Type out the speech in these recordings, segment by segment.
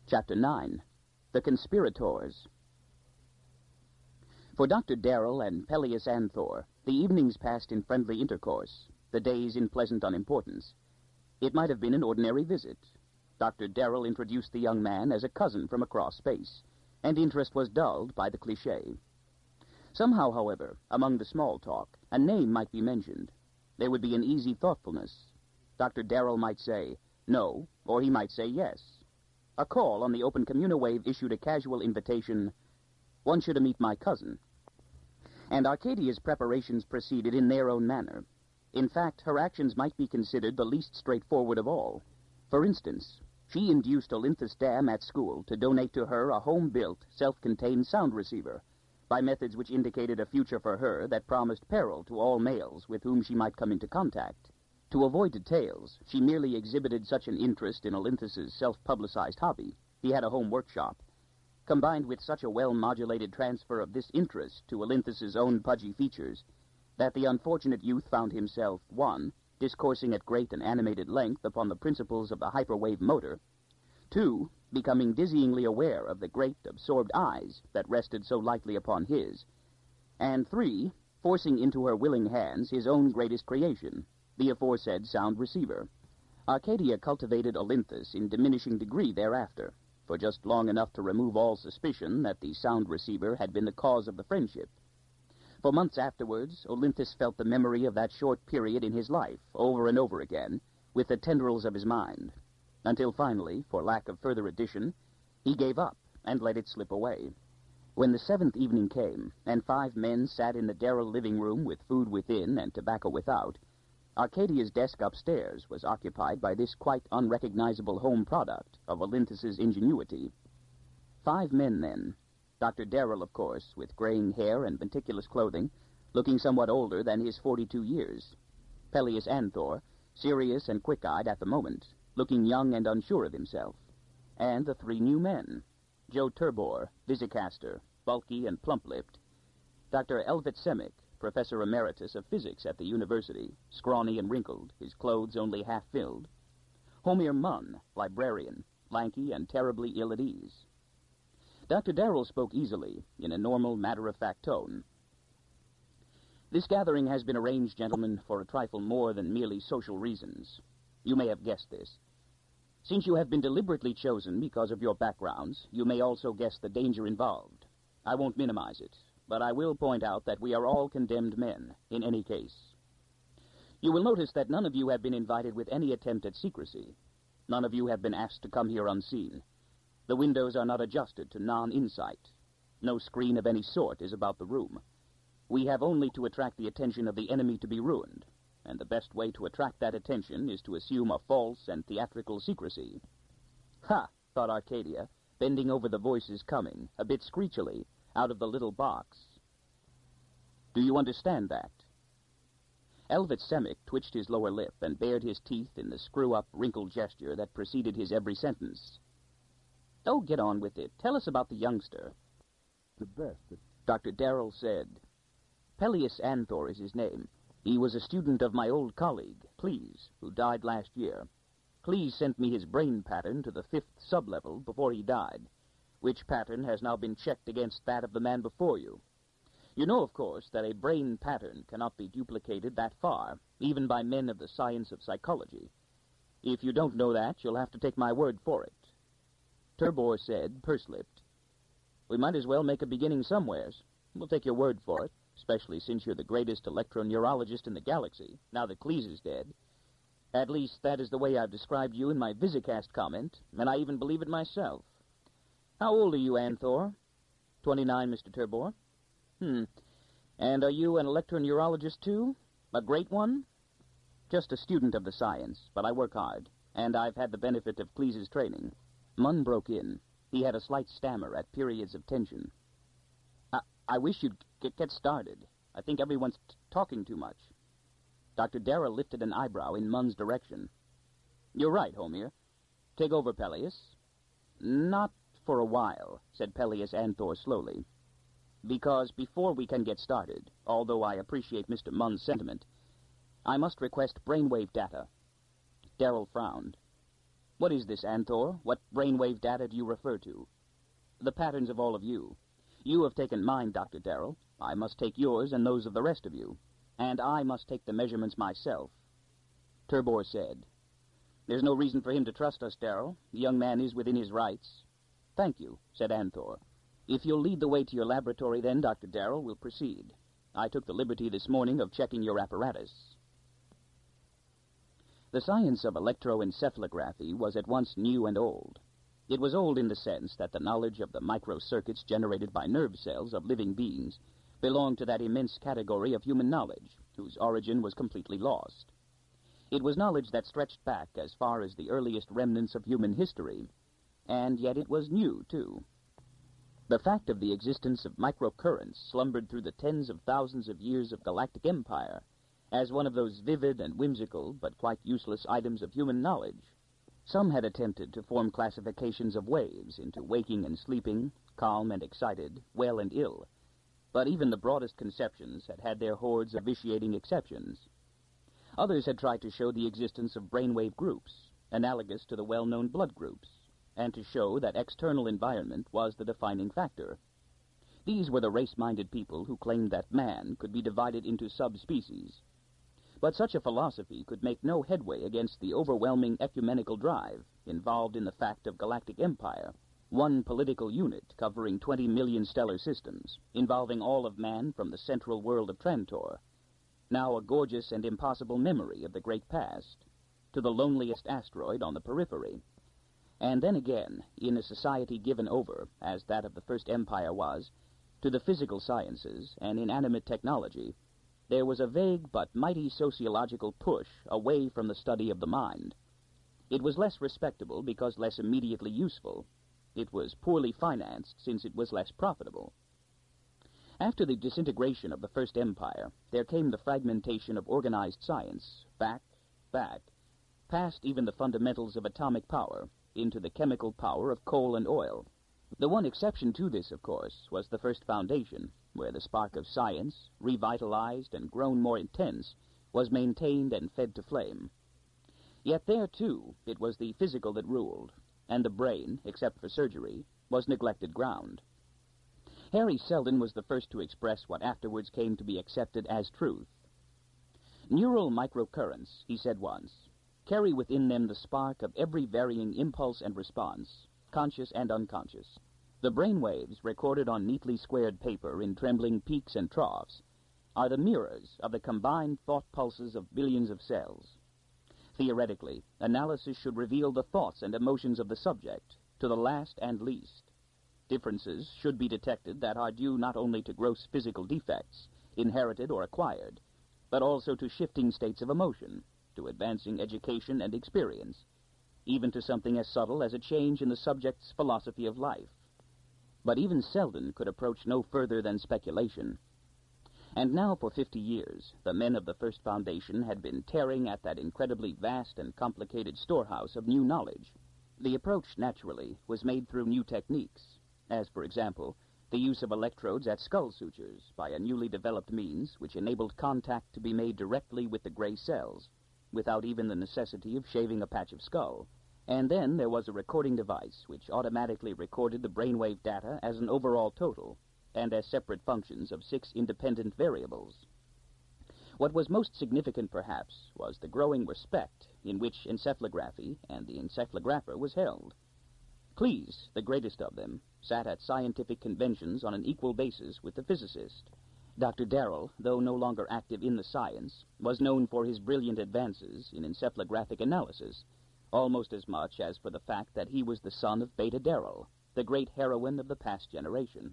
Chapter 9. The Conspirators. For Dr. Darrell and Peleus Anthor, the evenings passed in friendly intercourse, the days in pleasant unimportance. It might have been an ordinary visit. Dr. Darrell introduced the young man as a cousin from across space, and interest was dulled by the cliché. Somehow, however, among the small talk, a name might be mentioned. There would be an easy thoughtfulness. Dr. Darrell might say no, or he might say yes. A call on the open communiwave issued a casual invitation, "Want you to meet my cousin." And Arcadia's preparations proceeded in their own manner. In fact, her actions might be considered the least straightforward of all. For instance, she induced Olynthus Dam at school to donate to her a home-built, self-contained sound receiver, by methods which indicated a future for her that promised peril to all males with whom she might come into contact. To avoid details, she merely exhibited such an interest in Olynthus's self-publicized hobby, he had a home workshop, combined with such a well-modulated transfer of this interest to Olynthus's own pudgy features, that the unfortunate youth found himself, 1, discoursing at great and animated length upon the principles of the hyperwave motor, 2, becoming dizzyingly aware of the great, absorbed eyes that rested so lightly upon his, and 3, forcing into her willing hands his own greatest creation, the aforesaid sound receiver. Arcadia cultivated Olynthus in diminishing degree thereafter, for just long enough to remove all suspicion that the sound receiver had been the cause of the friendship. For months afterwards, Olynthus felt the memory of that short period in his life, over and over again, with the tendrils of his mind, until finally, for lack of further addition, he gave up and let it slip away. When the 7th evening came, and 5 men sat in the Darrell living room with food within and tobacco without, Arcadia's desk upstairs was occupied by this quite unrecognizable home product of Olynthus's ingenuity. 5 men, then. Dr. Darrell, of course, with graying hair and meticulous clothing, looking somewhat older than his 42 years. Peleus Anthor, serious and quick-eyed at the moment, looking young and unsure of himself. And the 3 new men. Joe Turbor, Visicaster, bulky and plump-lipped. Dr. Elvet Semick, Professor Emeritus of Physics at the university, scrawny and wrinkled, his clothes only half-filled. Homer Munn, librarian, lanky and terribly ill at ease. Dr. Darrell spoke easily, in a normal, matter-of-fact tone. "This gathering has been arranged, gentlemen, for a trifle more than merely social reasons. You may have guessed this. Since you have been deliberately chosen because of your backgrounds, you may also guess the danger involved. I won't minimize it, but I will point out that we are all condemned men, in any case. You will notice that none of you have been invited with any attempt at secrecy. None of you have been asked to come here unseen. The windows are not adjusted to non-insight. No screen of any sort is about the room. We have only to attract the attention of the enemy to be ruined, and the best way to attract that attention is to assume a false and theatrical secrecy." "Ha!" thought Arcadia, bending over the voices coming, a bit screechily, out of the little box. "Do you understand that?" Elvet Semick twitched his lower lip and bared his teeth in the screw-up, wrinkled gesture that preceded his every sentence. "Oh, get on with it. Tell us about the youngster." "The best," Dr. Darrell said. "Peleus Anthor is his name. He was a student of my old colleague, Cleese, who died last year. Cleese sent me his brain pattern to the 5th sub-level before he died, which pattern has now been checked against that of the man before you. You know, of course, that a brain pattern cannot be duplicated that far, even by men of the science of psychology. If you don't know that, you'll have to take my word for it." Turbor said, purse-lipped, "We might as well make a beginning somewheres. We'll take your word for it, especially since you're the greatest electroneurologist in the galaxy, now that Cleese is dead. At least, that is the way I've described you in my Visicast comment, and I even believe it myself. How old are you, Anthor?" 29, Mr. Turbor. And are you an electroneurologist, too? A great one?" "Just a student of the science, but I work hard, and I've had the benefit of Cleese's training." Munn broke in. He had a slight stammer at periods of tension. I wish you'd get started. I think everyone's talking too much." Dr. Darrell lifted an eyebrow in Munn's direction. "You're right, Homer. Take over, Peleus." "Not for a while," said Peleus Anthor slowly. "Because before we can get started, although I appreciate Mr. Munn's sentiment, I must request brainwave data." Darrell frowned. What is this, Anthor? What brainwave data do you refer to? The patterns of all of you. You have taken mine, Dr. Darrell. I must take yours and those of the rest of you. And I must take the measurements myself. Turbor said, There's no reason for him to trust us, Darrell. The young man is within his rights. Thank you, said Anthor. If you'll lead the way to your laboratory then, Dr. Darrell, we'll proceed. I took the liberty this morning of checking your apparatus. The science of electroencephalography was at once new and old. It was old in the sense that the knowledge of the microcircuits generated by nerve cells of living beings belonged to that immense category of human knowledge, whose origin was completely lost. It was knowledge that stretched back as far as the earliest remnants of human history, and yet it was new, too. The fact of the existence of microcurrents slumbered through the tens of thousands of years of galactic empire as one of those vivid and whimsical but quite useless items of human knowledge. Some had attempted to form classifications of waves into waking and sleeping, calm and excited, well and ill, but even the broadest conceptions had had their hordes of vitiating exceptions. Others had tried to show the existence of brainwave groups, analogous to the well-known blood groups, and to show that external environment was the defining factor. These were the race-minded people who claimed that man could be divided into subspecies. But such a philosophy could make no headway against the overwhelming ecumenical drive involved in the fact of galactic empire, one political unit covering 20 million stellar systems, involving all of man from the central world of Trantor, now a gorgeous and impossible memory of the great past, to the loneliest asteroid on the periphery. And then again, in a society given over, as that of the First Empire was, to the physical sciences and inanimate technology, there was a vague but mighty sociological push away from the study of the mind. It was less respectable because less immediately useful. It was poorly financed since it was less profitable. After the disintegration of the First Empire, there came the fragmentation of organized science, back, past even the fundamentals of atomic power, into the chemical power of coal and oil. The one exception to this, of course, was the First Foundation, where the spark of science, revitalized and grown more intense, was maintained and fed to flame. Yet there, too, it was the physical that ruled, and the brain, except for surgery, was neglected ground. Harry Seldon was the first to express what afterwards came to be accepted as truth. Neural microcurrents, he said once, carry within them the spark of every varying impulse and response, conscious and unconscious. The brain waves, recorded on neatly squared paper in trembling peaks and troughs, are the mirrors of the combined thought pulses of billions of cells. Theoretically, analysis should reveal the thoughts and emotions of the subject, to the last and least. Differences should be detected that are due not only to gross physical defects, inherited or acquired, but also to shifting states of emotion, to advancing education and experience, even to something as subtle as a change in the subject's philosophy of life. But even Seldon could approach no further than speculation. And now for 50 years, the men of the First Foundation had been tearing at that incredibly vast and complicated storehouse of new knowledge. The approach, naturally, was made through new techniques, as, for example, the use of electrodes at skull sutures by a newly developed means which enabled contact to be made directly with the gray cells, without even the necessity of shaving a patch of skull. And then there was a recording device which automatically recorded the brainwave data as an overall total, and as separate functions of 6 independent variables. What was most significant, perhaps, was the growing respect in which encephalography and the encephalographer was held. Cleese, the greatest of them, sat at scientific conventions on an equal basis with the physicist. Dr. Darrell, though no longer active in the science, was known for his brilliant advances in encephalographic analysis, almost as much as for the fact that he was the son of Beta Darrell, the great heroine of the past generation.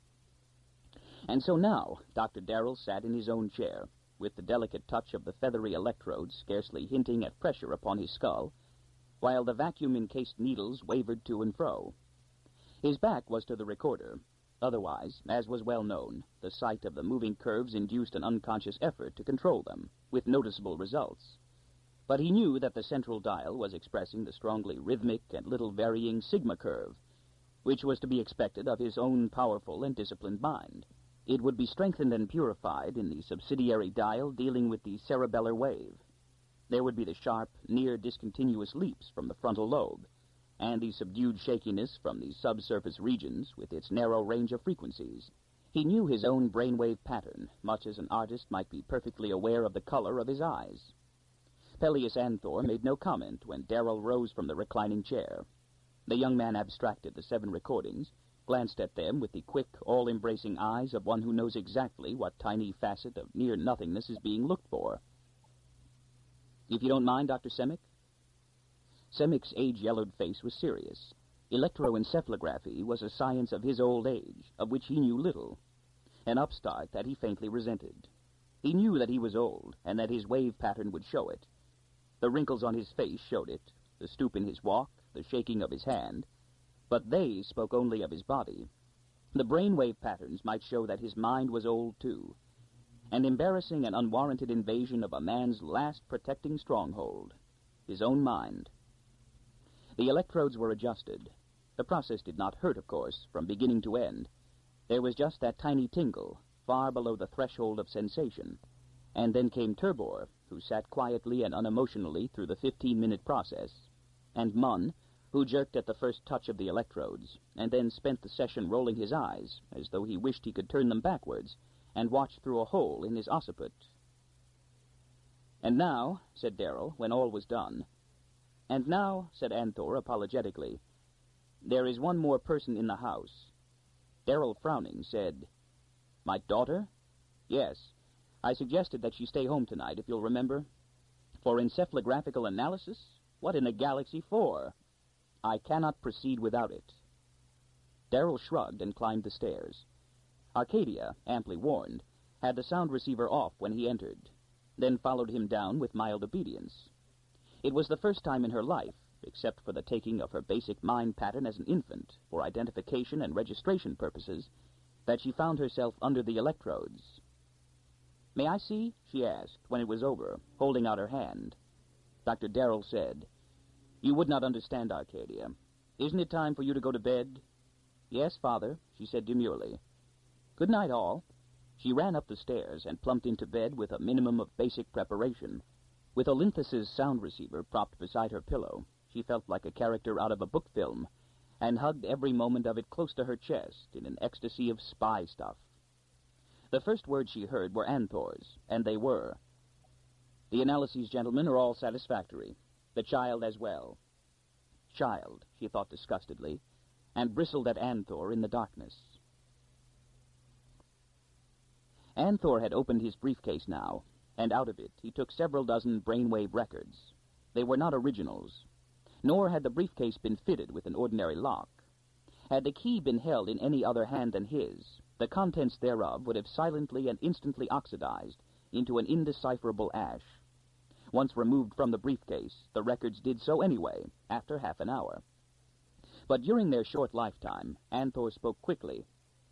And so now Dr. Darrell sat in his own chair, with the delicate touch of the feathery electrodes scarcely hinting at pressure upon his skull, while the vacuum-encased needles wavered to and fro. His back was to the recorder. Otherwise, as was well known, the sight of the moving curves induced an unconscious effort to control them, with noticeable results. But he knew that the central dial was expressing the strongly rhythmic and little varying sigma curve, which was to be expected of his own powerful and disciplined mind. It would be strengthened and purified in the subsidiary dial dealing with the cerebellar wave. There would be the sharp, near-discontinuous leaps from the frontal lobe, and the subdued shakiness from the subsurface regions with its narrow range of frequencies. He knew his own brainwave pattern, much as an artist might be perfectly aware of the color of his eyes. Peleus Anthor made no comment when Darrell rose from the reclining chair. The young man abstracted the 7 recordings, glanced at them with the quick, all-embracing eyes of one who knows exactly what tiny facet of near-nothingness is being looked for. "If you don't mind, Dr. Semick?" Semick's age-yellowed face was serious. Electroencephalography was a science of his old age, of which he knew little, an upstart that he faintly resented. He knew that he was old, and that his wave pattern would show it. The wrinkles on his face showed it, the stoop in his walk, the shaking of his hand, but they spoke only of his body. The brainwave patterns might show that his mind was old, too, an embarrassing and unwarranted invasion of a man's last protecting stronghold, his own mind. The electrodes were adjusted. The process did not hurt, of course, from beginning to end. There was just that tiny tingle, far below the threshold of sensation. And then came Turbor, who sat quietly and unemotionally through the 15-minute process, and Munn, who jerked at the first touch of the electrodes, and then spent the session rolling his eyes, as though he wished he could turn them backwards, and watch through a hole in his occiput. "And now," said Darrell, when all was done. "And now," said Anthor apologetically, "there is one more person in the house." Darrell, frowning, said, "My daughter?" "Yes. I suggested that she stay home tonight, if you'll remember." "For encephalographical analysis? What in the galaxy for?" "I cannot proceed without it." Darrell shrugged and climbed the stairs. Arcadia, amply warned, had the sound receiver off when he entered, then followed him down with mild obedience. It was the first time in her life, except for the taking of her basic mind pattern as an infant for identification and registration purposes, that she found herself under the electrodes. "May I see?" she asked, when it was over, holding out her hand. Dr. Darrell said, "You would not understand, Arcadia. Isn't it time for you to go to bed?" "Yes, Father," she said demurely. "Good night, all." She ran up the stairs and plumped into bed with a minimum of basic preparation. With Olympus's sound receiver propped beside her pillow, she felt like a character out of a book film, and hugged every moment of it close to her chest in an ecstasy of spy stuff. The first words she heard were Anthor's, and they were, "The analyses, gentlemen, are all satisfactory. The child as well." Child, she thought disgustedly, and bristled at Anthor in the darkness. Anthor had opened his briefcase now, and out of it he took several dozen brainwave records. They were not originals, nor had the briefcase been fitted with an ordinary lock. Had the key been held in any other hand than his, the contents thereof would have silently and instantly oxidized into an indecipherable ash. Once removed from the briefcase, the records did so anyway, after half an hour. But during their short lifetime, Anthor spoke quickly.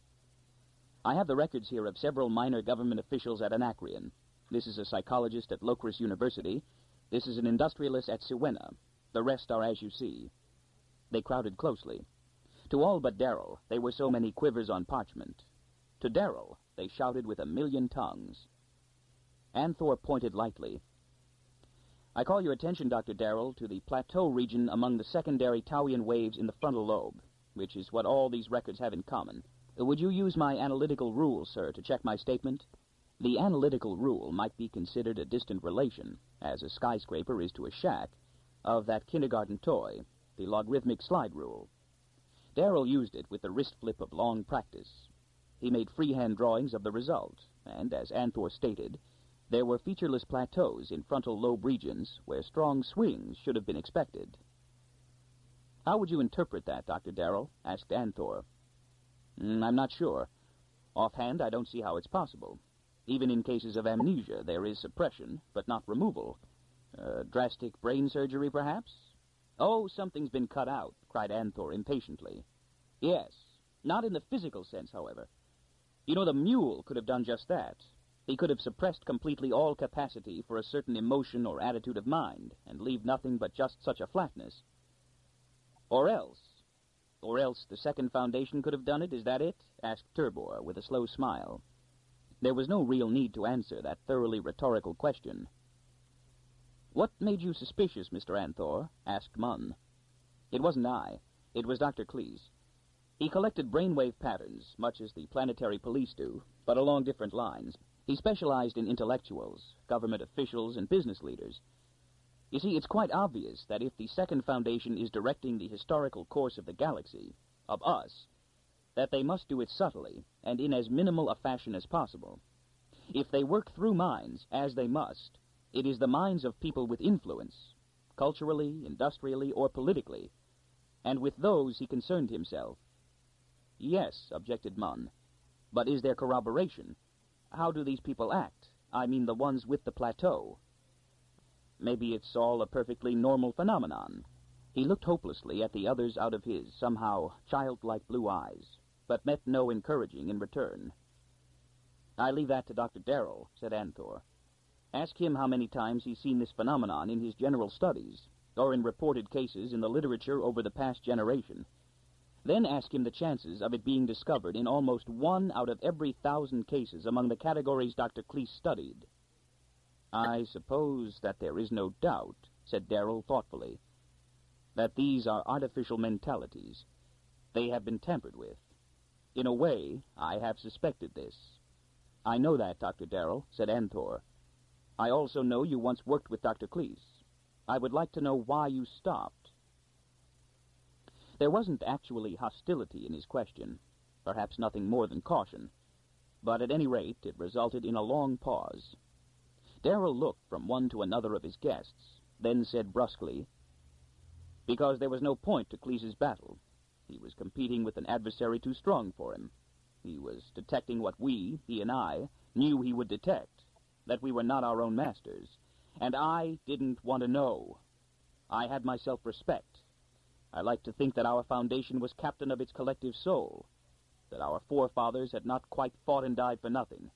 "I have the records here of several minor government officials at Anacreon. This is a psychologist at Locris University. This is an industrialist at Siwenna. The rest are as you see." They crowded closely. To all but Darrell, they were so many quivers on parchment. To Darrell, they shouted with a million tongues. Anthor pointed lightly. "I call your attention, Dr. Darrell, to the plateau region among the secondary Taoian waves in the frontal lobe, which is what all these records have in common. Would you use my analytical rule, sir, to check my statement?" The analytical rule might be considered a distant relation, as a skyscraper is to a shack, of that kindergarten toy, the logarithmic slide rule. Darrell used it with the wrist flip of long practice. He made freehand drawings of the result, and, as Anthor stated, there were featureless plateaus in frontal lobe regions where strong swings should have been expected. "How would you interpret that, Dr. Darrell?" asked Anthor. "I'm not sure. Offhand, I don't see how it's possible. Even in cases of amnesia, there is suppression, but not removal. Drastic brain surgery, perhaps?" "Oh, something's been cut out," cried Anthor impatiently. "Yes, not in the physical sense, however. You know, the mule could have done just that. He could have suppressed completely all capacity for a certain emotion or attitude of mind, and leave nothing but just such a flatness. Or else the second foundation could have done it, is that it?" asked Turbor with a slow smile. There was no real need to answer that thoroughly rhetorical question. "What made you suspicious, Mr. Anthor?" asked Munn. It wasn't I. It was Dr. Cleese. He collected brainwave patterns, much as the planetary police do, but along different lines. He specialized in intellectuals, government officials, and business leaders. You see, it's quite obvious that if the Second Foundation is directing the historical course of the galaxy, of us, that they must do it subtly and in as minimal a fashion as possible. If they work through minds, as they must, it is the minds of people with influence, culturally, industrially, or politically, and with those he concerned himself. Yes, objected Munn, but is there corroboration? How do these people act? I mean the ones with the plateau. Maybe it's all a perfectly normal phenomenon. He looked hopelessly at the others out of his, somehow, childlike blue eyes, but met no encouraging in return. I leave that to Dr. Darrell, said Anthor. Ask him how many times he's seen this phenomenon in his general studies, or in reported cases in the literature over the past generation. Then ask him the chances of it being discovered in almost 1 out of every 1,000 cases among the categories Dr. Cleese studied. I suppose that there is no doubt, said Darrell thoughtfully, that these are artificial mentalities. They have been tampered with. In a way, I have suspected this. I know that, Dr. Darrell, said Anthor. I also know you once worked with Dr. Cleese. I would like to know why you stopped. There wasn't actually hostility in his question, perhaps nothing more than caution, but at any rate it resulted in a long pause. Darrell looked from one to another of his guests, then said brusquely, because there was no point to Cleese's battle. He was competing with an adversary too strong for him. He was detecting what we, he and I, knew he would detect, that we were not our own masters, and I didn't want to know. I had my self-respect. I like to think that our foundation was captain of its collective soul, that our forefathers had not quite fought and died for nothing.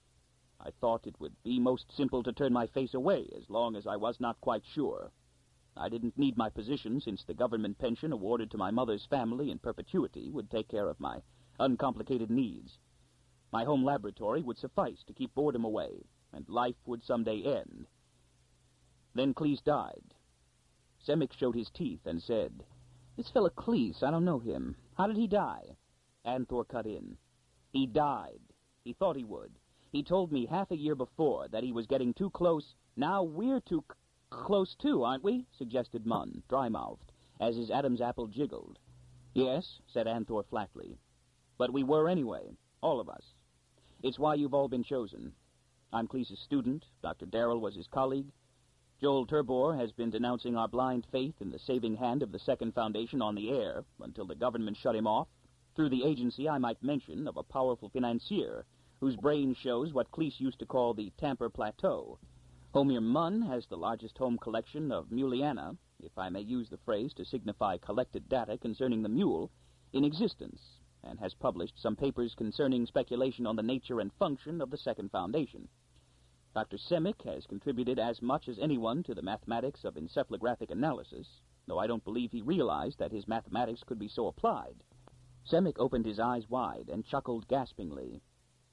I thought it would be most simple to turn my face away as long as I was not quite sure. I didn't need my position, since the government pension awarded to my mother's family in perpetuity would take care of my uncomplicated needs. My home laboratory would suffice to keep boredom away, and life would someday end. Then Cleese died. Semick showed his teeth and said, "This fellow Cleese, I don't know him. How did he die?" Anthor cut in. "He died. He thought he would. He told me half a year before that he was getting too close. Now we're too close too, aren't we?" suggested Munn, dry-mouthed, as his Adam's apple jiggled. "Yes," said Anthor flatly. "But we were anyway, all of us. It's why you've all been chosen. I'm Cleese's student. Dr. Darrell was his colleague. Joel Turbor has been denouncing our blind faith in the saving hand of the Second Foundation on the air until the government shut him off, through the agency, I might mention, of a powerful financier whose brain shows what Cleese used to call the Tamper Plateau. Homer Munn has the largest home collection of Muliana, if I may use the phrase to signify collected data concerning the mule, in existence, and has published some papers concerning speculation on the nature and function of the Second Foundation. Dr. Semick has contributed as much as anyone to the mathematics of encephalographic analysis, though I don't believe he realized that his mathematics could be so applied." Semick opened his eyes wide and chuckled gaspingly.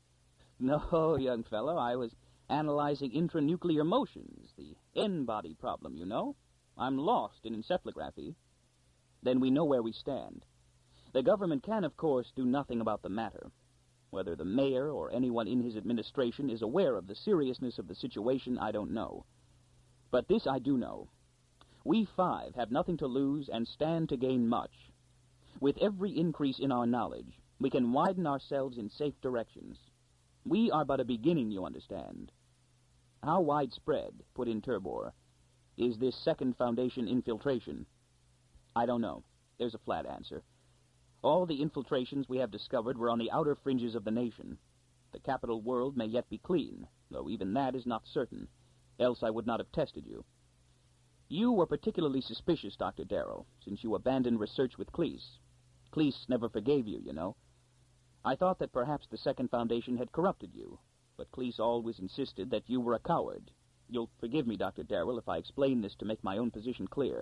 "No, young fellow, I was analyzing intranuclear motions, the N-body problem, you know. I'm lost in encephalography." "Then we know where we stand. The government can, of course, do nothing about the matter. Whether the mayor or anyone in his administration is aware of the seriousness of the situation, I don't know. But this I do know. We 5 have nothing to lose and stand to gain much. With every increase in our knowledge, we can widen ourselves in safe directions. We are but a beginning, you understand." "How widespread," put in Turbor, "is this Second Foundation infiltration?" "I don't know. There's a flat answer. All the infiltrations we have discovered were on the outer fringes of the nation. The capital world may yet be clean, though even that is not certain, else I would not have tested you. You were particularly suspicious, Dr. Darrell, since you abandoned research with Cleese. Cleese never forgave you, you know. I thought that perhaps the Second Foundation had corrupted you, but Cleese always insisted that you were a coward. You'll forgive me, Dr. Darrell, if I explain this to make my own position clear.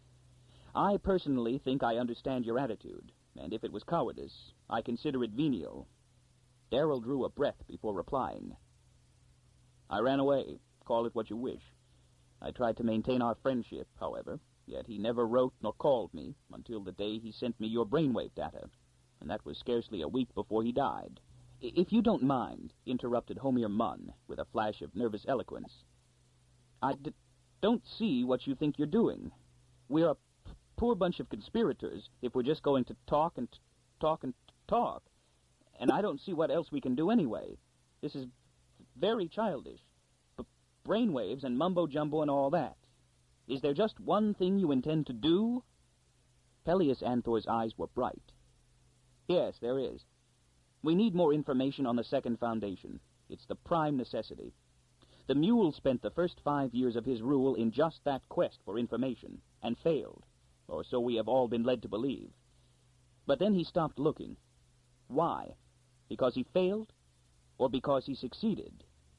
I personally think I understand your attitude, and if it was cowardice, I consider it venial." Darrell drew a breath before replying. "I ran away. Call it what you wish. I tried to maintain our friendship, however. Yet he never wrote nor called me until the day he sent me your brainwave data, and that was scarcely a week before he died. If you don't mind, interrupted Homer Munn with a flash of nervous eloquence, I don't see what you think you're doing. We're a poor bunch of conspirators if we're just going to talk and talk and talk, and I don't see what else we can do anyway. This is very childish. Brainwaves and mumbo-jumbo and all that. Is there just one thing you intend to do? Pelias Anthor's eyes were bright. Yes, there is. We need more information on the Second Foundation. It's the prime necessity. The mule spent the first 5 years of his rule in just that quest for information, and failed, or so we have all been led to believe. But then he stopped looking. Why? Because he failed, or because he succeeded?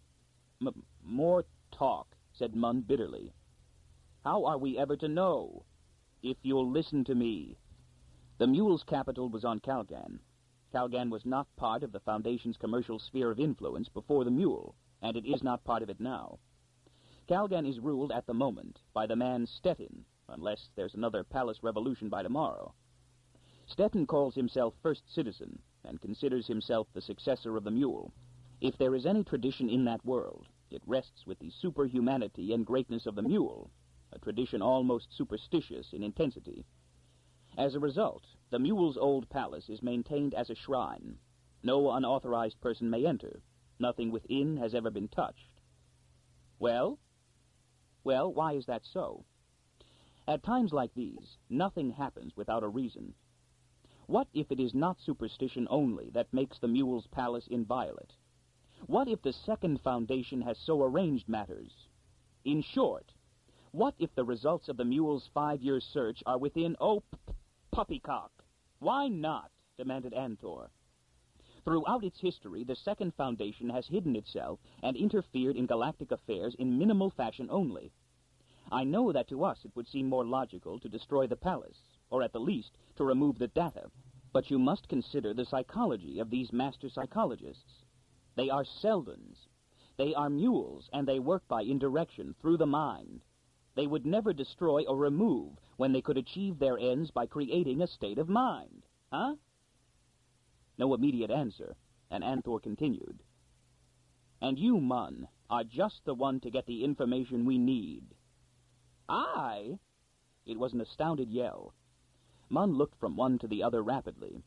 More talk, said Munn bitterly. How are we ever to know? If you'll listen to me. The mule's capital was on Calgan. Calgan was not part of the Foundation's commercial sphere of influence before the mule, and it is not part of it now. Calgan is ruled at the moment by the man Stettin, unless there's another palace revolution by tomorrow. Stettin calls himself First Citizen, and considers himself the successor of the mule. If there is any tradition in that world, it rests with the superhumanity and greatness of the mule, a tradition almost superstitious in intensity. As a result, the mule's old palace is maintained as a shrine. No unauthorized person may enter. Nothing within has ever been touched. Well, why is that so? At times like these, nothing happens without a reason. What if it is not superstition only that makes the mule's palace inviolate? What if the Second Foundation has so arranged matters? In short, what if the results of the mule's 5-year search are within, puppycock? Why not? Demanded Anthor. Throughout its history, the Second Foundation has hidden itself and interfered in galactic affairs in minimal fashion only. I know that to us it would seem more logical to destroy the palace, or at the least to remove the data, but you must consider the psychology of these master psychologists. They are Seldons. They are mules, and they work by indirection through the mind. They would never destroy or remove when they could achieve their ends by creating a state of mind. Huh? No immediate answer, and Anthor continued. And you, Munn, are just the one to get the information we need. I? It was an astounded yell. Munn looked from one to the other rapidly.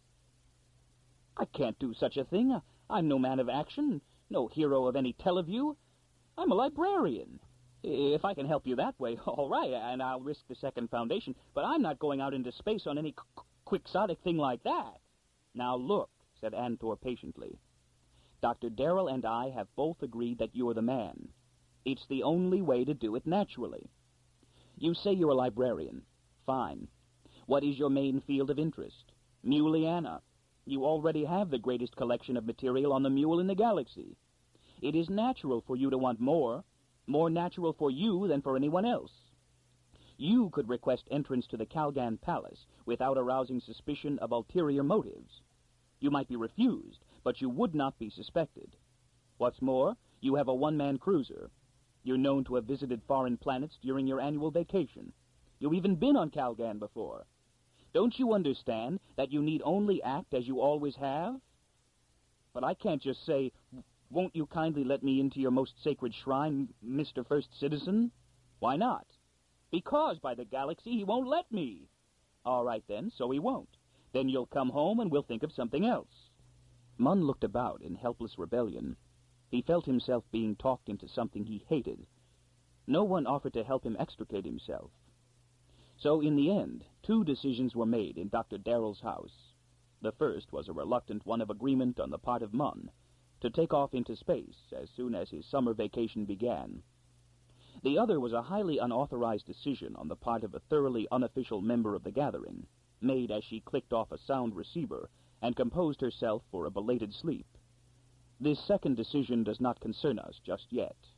I can't do such a thing. I'm no man of action, no hero of any teleview. I'm a librarian. If I can help you that way, all right, and I'll risk the Second Foundation, but I'm not going out into space on any quixotic thing like that. Now look, said Anthor patiently. Dr. Darrell and I have both agreed that you're the man. It's the only way to do it naturally. You say you're a librarian. Fine. What is your main field of interest? Muleana. You already have the greatest collection of material on the mule in the galaxy. It is natural for you to want more natural for you than for anyone else. You could request entrance to the Calgan Palace without arousing suspicion of ulterior motives. You might be refused, but you would not be suspected. What's more, you have a one-man cruiser. You're known to have visited foreign planets during your annual vacation. You've even been on Calgan before. Don't you understand that you need only act as you always have? But I can't just say, won't you kindly let me into your most sacred shrine, Mr. First Citizen? Why not? Because, by the galaxy, he won't let me. All right, then, so he won't. Then you'll come home and we'll think of something else. Munn looked about in helpless rebellion. He felt himself being talked into something he hated. No one offered to help him extricate himself. So, in the end, 2 decisions were made in Dr. Darrell's house. The first was a reluctant one of agreement on the part of Munn, to take off into space as soon as his summer vacation began. The other was a highly unauthorized decision on the part of a thoroughly unofficial member of the gathering, made as she clicked off a sound receiver and composed herself for a belated sleep. This second decision does not concern us just yet.